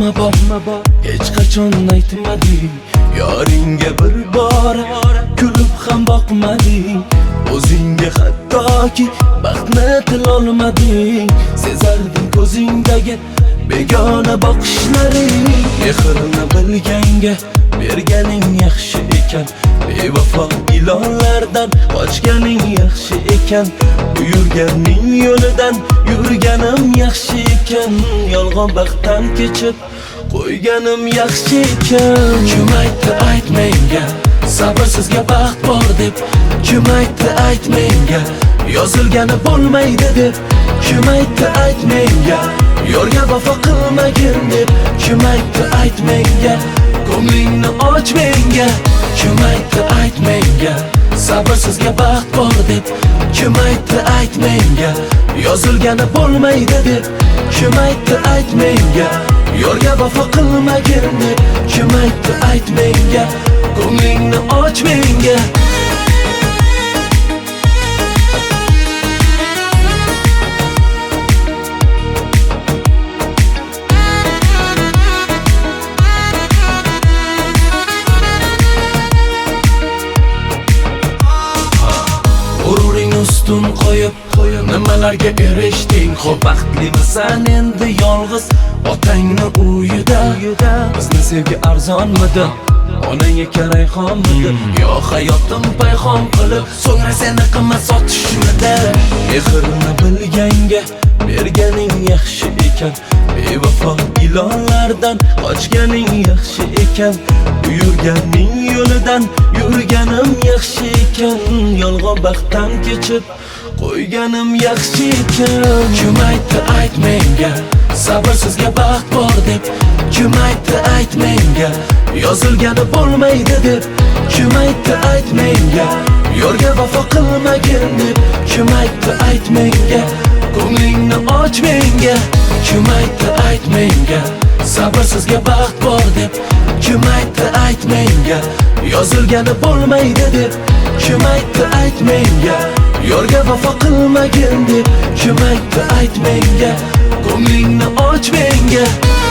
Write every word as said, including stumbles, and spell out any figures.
nima bor hech qachon aytmading. Yoringga bir bor kulib ham boqmading. O'zingga hattoki baxtni tilolmading. Sezardim ko'zingdagi begona boqishlaring. Mehrini bilganga berganing yaxshi ekan. Bevafo ilonlardan qochganing yaxshi ekan. Yurganing yo'lidan yurganim yaxshi ekan. Yolg'on baxtdan kechib qo'yganim yaxshi ekan. Kim aytdi ayt menga sabrsizga baxt bor deb? Kim aytdi ayt menga yozilgani bo'lmaydi deb? Kim aytdi ayt menga yorga vafo qilmagin deb? Kim aytdi ayt menga ko'nglingni och menga? Kim aytdi ayt menga sabrsizga baxt bor deb? Kim aytdi ayt menga yozilgani bo'lmaydi deb? Kim aytdi ayt menga yorga vafo qilmagin deb? Kim aytdi ayt menga ko'nglingni och menga? Ustun qo'yib nimalarga erishding? Xo'p, baxtlimisan endi yolg'iz otangni uyida? Bizni sevgi arzonmidi? Onangga karayxonmidi? Yo hayotim payxon qilib so'ngra seni qimmat sotishmidi? Mehrini bilganga berganing yaxshi ekan. Bevafo ilonlardan qochganing yaxshi ekan. Yurganing yo'lidan yurganim yaxshi ekan. Yolg'on baxtdan kechib qo'yganim yaxshi ekan. Kim aytdi ayt menga sabrsizga baxt bor deb? Kim aytdi ayt menga yozilgani bo'lmaydi deb? Kim aytdi ayt menga yorga vafo qilmagin deb? Kim aytdi ayt menga ko'nglingni och menga? Kim aytdi ayt menga sabrsizga baxt bor deb? Kim aytdi ayt menga yozilgani bo'lmaydi deb? Kim aytdi ayt menga yorga vafo qilmagin deb? Kim aytdi ayt menga ko'nglingni och menga?